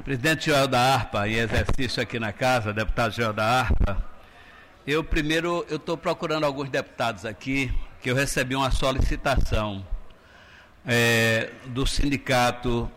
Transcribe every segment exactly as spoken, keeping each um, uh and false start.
Presidente Joel da Harpa, em exercício aqui na casa, deputado Joel da Harpa, eu primeiro, eu estou procurando alguns deputados aqui, que eu recebi uma solicitação é, do sindicato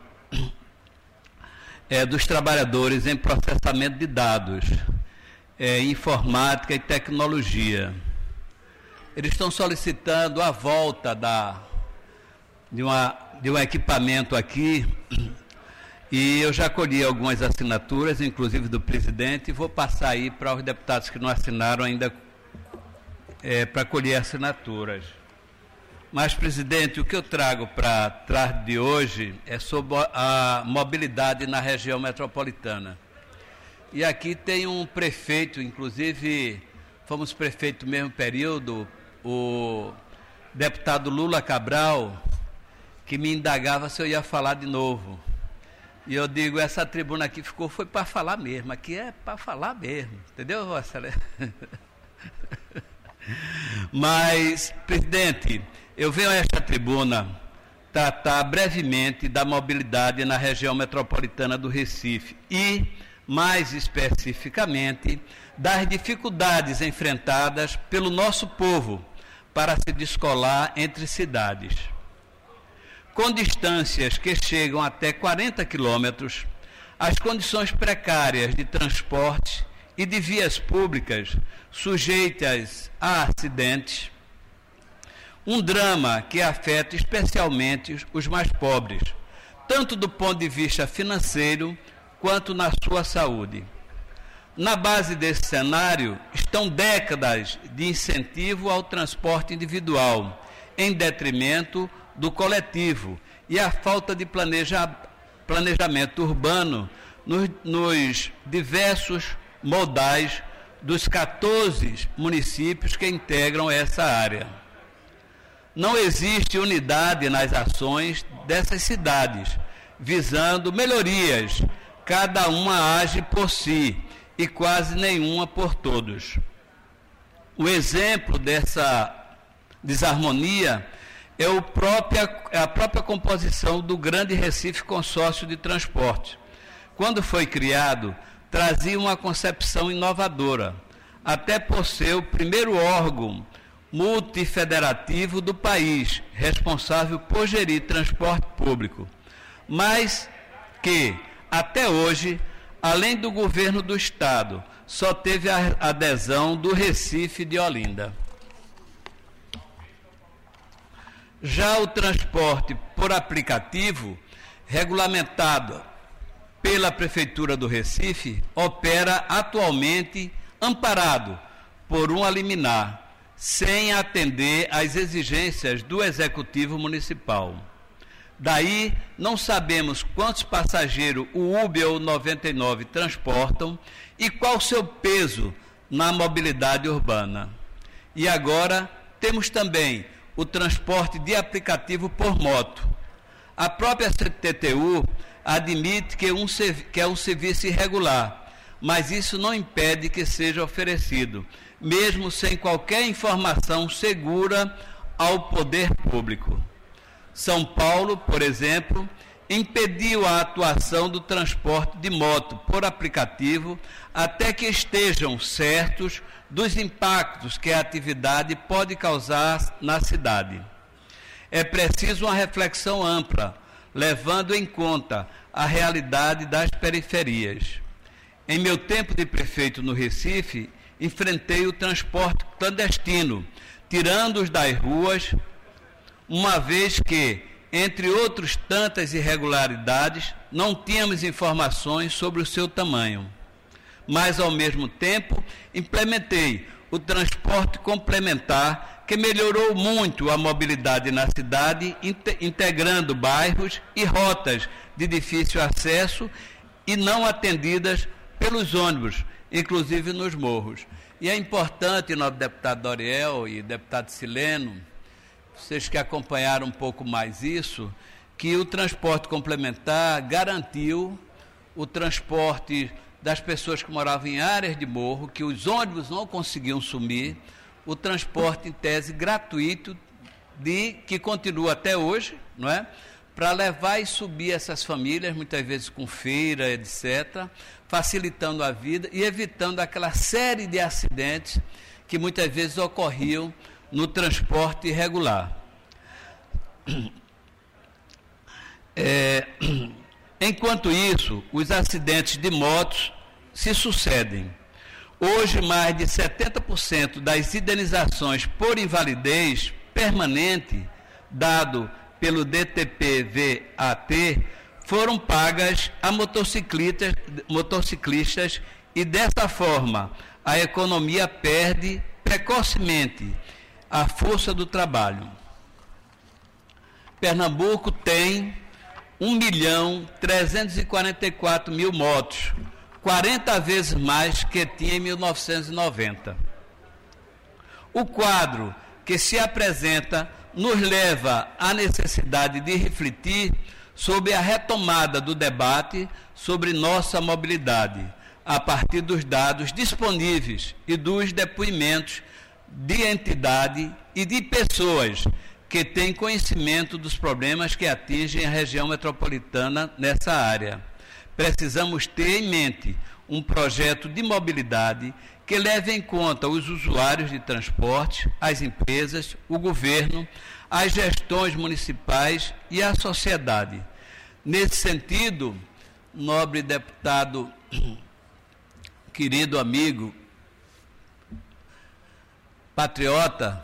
é, dos trabalhadores em processamento de dados, é, informática e tecnologia. Eles estão solicitando a volta da, de, uma, de um equipamento aqui, e eu já colhi algumas assinaturas, inclusive do presidente, e vou passar aí para os deputados que não assinaram ainda é, para colher assinaturas. Mas, presidente, o que eu trago para a tarde de hoje é sobre a mobilidade na região metropolitana. E aqui tem um prefeito, inclusive fomos prefeito no mesmo período, o deputado Lula Cabral, que me indagava se eu ia falar de novo. E eu digo, essa tribuna aqui ficou, foi para falar mesmo, aqui é para falar mesmo, entendeu, Vossa Excelência? Mas, presidente, eu venho a esta tribuna tratar brevemente da mobilidade na região metropolitana do Recife e, mais especificamente, das dificuldades enfrentadas pelo nosso povo para se descolar entre cidades. Com distâncias que chegam até quarenta quilômetros, as condições precárias de transporte e de vias públicas sujeitas a acidentes, um drama que afeta especialmente os mais pobres, tanto do ponto de vista financeiro quanto na sua saúde. Na base desse cenário estão décadas de incentivo ao transporte individual, em detrimento do coletivo, e a falta de planeja, planejamento urbano nos, nos diversos modais dos quatorze municípios que integram essa área. Não existe unidade nas ações dessas cidades, visando melhorias, cada uma age por si e quase nenhuma por todos. O exemplo dessa desarmonia é o própria, a própria composição do Grande Recife Consórcio de Transporte. Quando foi criado, trazia uma concepção inovadora, até por ser o primeiro órgão multifederativo do país, responsável por gerir transporte público, mas que, até hoje, além do governo do Estado, só teve a adesão do Recife e de Olinda. Já o transporte por aplicativo, regulamentado pela Prefeitura do Recife, opera atualmente amparado por uma liminar, sem atender às exigências do Executivo Municipal. Daí, não sabemos quantos passageiros o Uber ou noventa e nove transportam e qual o seu peso na mobilidade urbana. E agora, temos também o transporte de aplicativo por moto. A própria C T T U admite que, um, que é um serviço irregular, mas isso não impede que seja oferecido, mesmo sem qualquer informação segura ao poder público. São Paulo, por exemplo, impediu a atuação do transporte de moto por aplicativo até que estejam certos dos impactos que a atividade pode causar na cidade. É preciso uma reflexão ampla, levando em conta a realidade das periferias. Em meu tempo de prefeito no Recife, enfrentei o transporte clandestino, tirando-os das ruas, uma vez que, entre outras tantas irregularidades, não tínhamos informações sobre o seu tamanho. Mas, ao mesmo tempo, implementei o transporte complementar, que melhorou muito a mobilidade na cidade, integrando bairros e rotas de difícil acesso e não atendidas pelos ônibus, inclusive nos morros. E é importante, nosso deputado Doriel e deputado Sileno, vocês que acompanharam um pouco mais isso, que o transporte complementar garantiu o transporte das pessoas que moravam em áreas de morro, que os ônibus não conseguiam sumir, o transporte em tese gratuito, de, que continua até hoje, não é? para levar e subir essas famílias, muitas vezes com feira, etcétera, facilitando a vida e evitando aquela série de acidentes que muitas vezes ocorriam no transporte irregular. É, enquanto isso, os acidentes de motos se sucedem. Hoje, mais de setenta por cento das indenizações por invalidez permanente, dado pelo D T P V A T, foram pagas a motociclistas, motociclistas e, dessa forma, a economia perde precocemente a força do trabalho. Pernambuco tem um milhão trezentos e quarenta e quatro mil motos, quarenta vezes mais que tinha em mil novecentos e noventa. O quadro que se apresenta nos leva à necessidade de refletir sobre a retomada do debate sobre nossa mobilidade, a partir dos dados disponíveis e dos depoimentos de entidade e de pessoas que têm conhecimento dos problemas que atingem a região metropolitana nessa área. Precisamos ter em mente um projeto de mobilidade que leve em conta os usuários de transporte, as empresas, o governo, as gestões municipais e a sociedade. Nesse sentido, nobre deputado, querido amigo, patriota,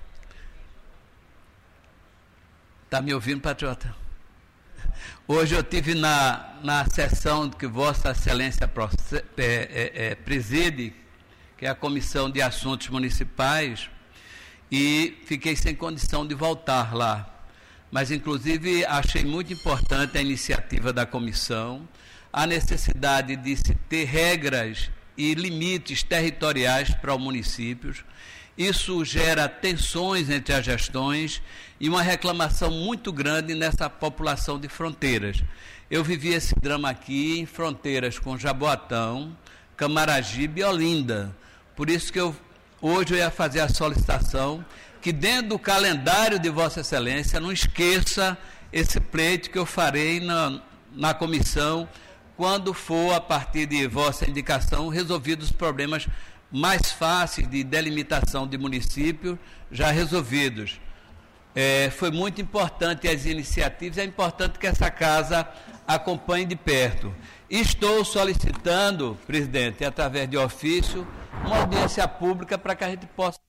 está me ouvindo, patriota? Hoje eu estive na, na sessão que Vossa Excelência é, é, é, preside, que é a Comissão de Assuntos Municipais, e fiquei sem condição de voltar lá. Mas, inclusive, achei muito importante a iniciativa da comissão, a necessidade de se ter regras e limites territoriais para os municípios. Isso gera tensões entre as gestões e uma reclamação muito grande nessa população de fronteiras. Eu vivi esse drama aqui em fronteiras com Jaboatão, Camaragibe e Olinda. Por isso que eu, hoje eu ia fazer a solicitação que dentro do calendário de Vossa Excelência não esqueça esse pleito que eu farei na, na comissão, quando for, a partir de vossa indicação, resolvidos os problemas mais fáceis de delimitação de municípios já resolvidos. É, foi muito importante as iniciativas, é importante que essa casa acompanhe de perto. Estou solicitando, presidente, através de ofício, uma audiência pública para que a gente possa...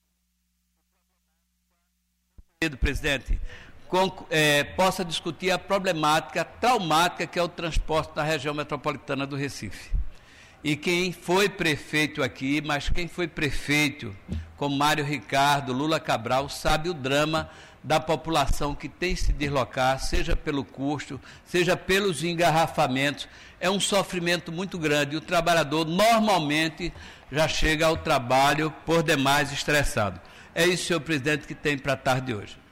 presidente, com, é, possa discutir a problemática traumática que é o transporte na região metropolitana do Recife. E quem foi prefeito aqui, mas quem foi prefeito, como Mário Ricardo, Lula Cabral, sabe o drama da população que tem que se deslocar, seja pelo custo, seja pelos engarrafamentos. É um sofrimento muito grande e o trabalhador normalmente já chega ao trabalho por demais estressado. É isso, senhor presidente, que tem para a tarde de hoje.